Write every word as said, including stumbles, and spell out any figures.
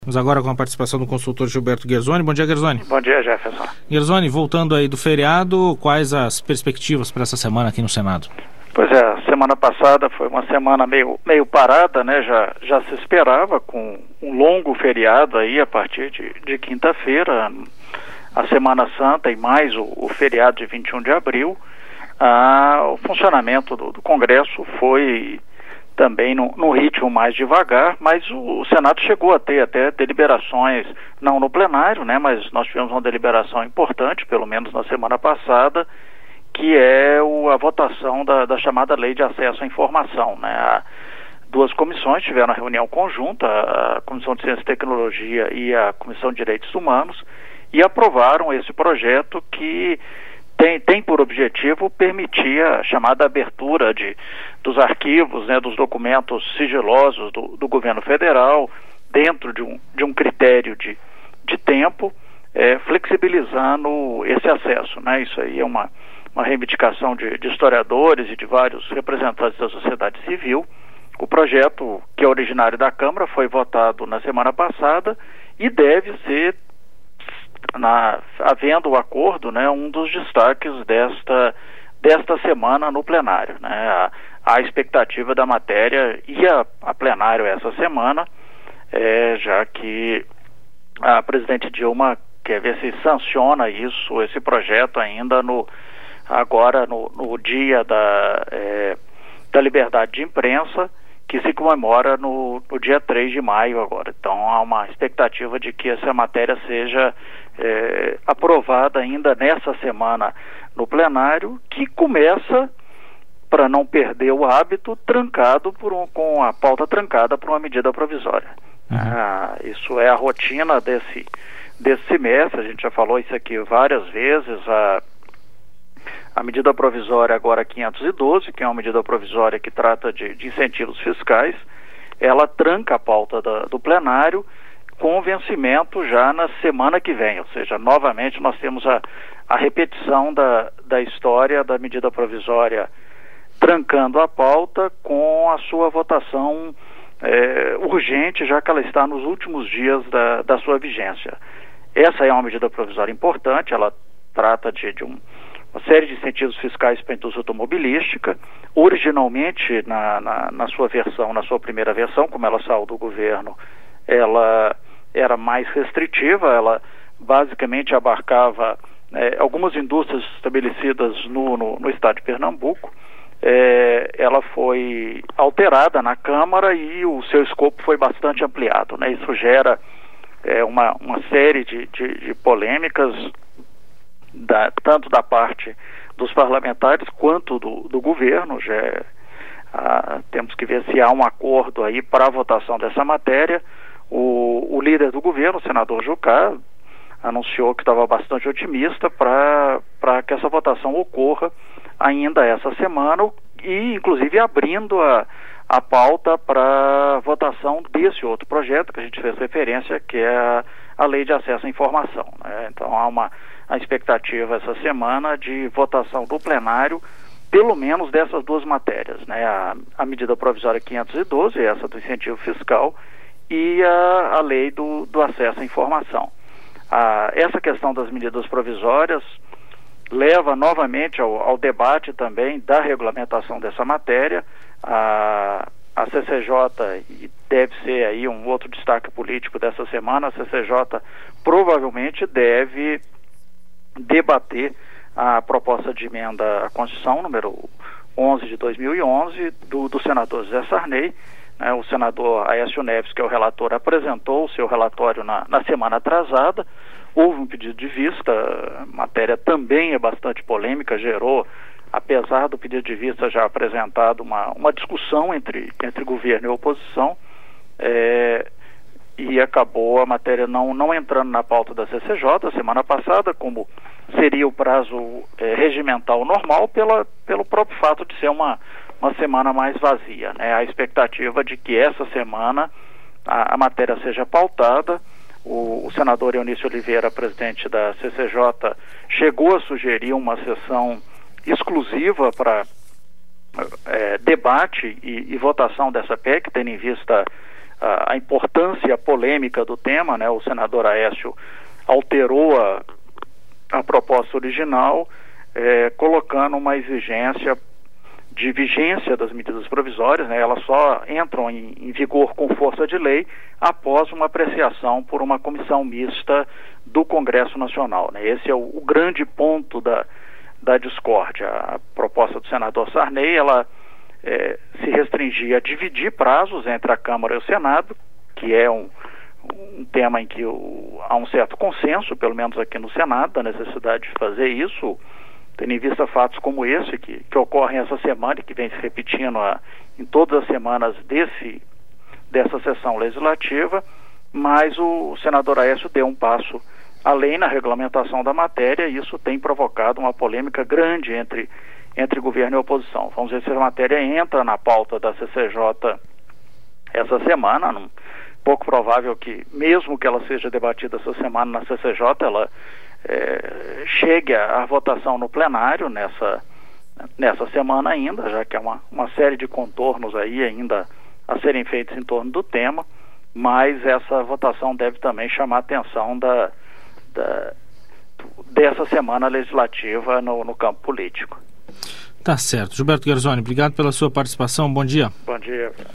Vamos agora com a participação do consultor Gilberto Guerzoni. Bom dia, Guerzoni. Bom dia, Jefferson. Guerzoni, voltando aí do feriado, quais as perspectivas para essa semana aqui no Senado? Pois é, a semana passada foi uma semana meio, meio parada, né? Já, já se esperava com um longo feriado aí a partir de, de quinta-feira, a Semana Santa e mais o, o feriado de vinte e um de abril. Ah, o funcionamento do, do Congresso foi também no, no ritmo mais devagar, mas o, o Senado chegou a ter até deliberações, não no plenário, né, mas nós tivemos uma deliberação importante, pelo menos na semana passada, que é o, a votação da, da chamada Lei de Acesso à Informação, né. A, duas comissões tiveram uma reunião conjunta, a Comissão de Ciência e Tecnologia e a Comissão de Direitos Humanos, e aprovaram esse projeto que Tem, tem por objetivo permitir a chamada abertura de, dos arquivos, né, dos documentos sigilosos do, do governo federal, dentro de um, de um critério de, de tempo, é, flexibilizando esse acesso, né? Isso aí é uma, uma reivindicação de, de historiadores e de vários representantes da sociedade civil. O projeto, que é originário da Câmara, foi votado na semana passada e deve ser, Na, havendo o acordo, né, um dos destaques desta, desta semana no plenário, né, a, a expectativa da matéria ia a plenário essa semana, é, já que a presidente Dilma quer ver se sanciona isso, esse projeto ainda no, agora no, no dia da, é, da liberdade de imprensa, que se comemora no, no dia três de maio agora. Então há uma expectativa de que essa matéria seja é, aprovada ainda nessa semana no plenário, que começa, para não perder o hábito, trancado por um, com a pauta trancada por uma medida provisória. Uhum. Ah, isso é a rotina desse, desse semestre, a gente já falou isso aqui várias vezes. A A medida provisória agora quinhentos e doze, que é uma medida provisória que trata de, de incentivos fiscais, ela tranca a pauta da, do plenário com vencimento já na semana que vem, ou seja, novamente nós temos a, a repetição da, da história da medida provisória trancando a pauta com a sua votação é, urgente, já que ela está nos últimos dias da, da sua vigência. Essa é uma medida provisória importante, ela trata de, de um uma série de incentivos fiscais para a indústria automobilística. Originalmente, na, na, na sua versão, na sua primeira versão, como ela saiu do governo, ela era mais restritiva, ela basicamente abarcava é, algumas indústrias estabelecidas no, no, no estado de Pernambuco. É, ela foi alterada na Câmara e o seu escopo foi bastante ampliado, né? Isso gera é, uma, uma série de, de, de polêmicas, Da, tanto da parte dos parlamentares quanto do, do governo. Já, ah, temos que ver se há um acordo aí para a votação dessa matéria. O, o líder do governo, o senador Jucá, anunciou que estava bastante otimista para para que essa votação ocorra ainda essa semana e inclusive abrindo a, a pauta para votação desse outro projeto que a gente fez referência, que é a, a Lei de Acesso à Informação, né? Então há uma a expectativa essa semana de votação do plenário, pelo menos dessas duas matérias, né? A, a medida provisória quinhentos e doze, essa do incentivo fiscal, e a, a lei do, do acesso à informação. A, essa questão das medidas provisórias leva novamente ao, ao debate também da regulamentação dessa matéria. A, a C C J, e deve ser aí um outro destaque político dessa semana, a C C J provavelmente deve debater a proposta de emenda à Constituição número onze de dois mil e onze do, do senador José Sarney, né? O senador Aécio Neves, que é o relator, apresentou o seu relatório na, na semana atrasada. Houve um pedido de vista, a matéria também é bastante polêmica, gerou, apesar do pedido de vista já apresentado, uma, uma discussão entre, entre governo e oposição, é, e acabou a matéria não, não entrando na pauta da C C J semana passada, como seria o prazo é, regimental normal, pela, pelo próprio fato de ser uma, uma semana mais vazia, né? A expectativa de que essa semana a, a matéria seja pautada. O, o senador Eunício Oliveira, presidente da C C J, chegou a sugerir uma sessão exclusiva para é, debate e, e votação dessa P E C, tendo em vista a, a importância e a polêmica do tema, né? O senador Aécio alterou a, a proposta original, é, colocando uma exigência de vigência das medidas provisórias, né? Elas só entram em, em vigor com força de lei após uma apreciação por uma comissão mista do Congresso Nacional, né? Esse é o, o grande ponto da, da discórdia. A proposta do senador Sarney, ela é, se restringia a dividir prazos entre a Câmara e o Senado, que é um, um tema em que o, há um certo consenso, pelo menos aqui no Senado, da necessidade de fazer isso, tendo em vista fatos como esse, que, que ocorrem essa semana e que vem se repetindo a, em todas as semanas desse, dessa sessão legislativa, mas o senador Aécio deu um passo além na regulamentação da matéria, e isso tem provocado uma polêmica grande entre, entre governo e oposição. Vamos ver se a matéria entra na pauta da C C J essa semana. Num, pouco provável que, mesmo que ela seja debatida essa semana na C C J, ela É, chegue à votação no plenário nessa, nessa semana ainda, já que há uma, uma série de contornos aí ainda a serem feitos em torno do tema, mas essa votação deve também chamar a atenção da, da, dessa semana legislativa no, no campo político. Tá certo. Gilberto Guerzoni, obrigado pela sua participação, bom dia. Bom dia.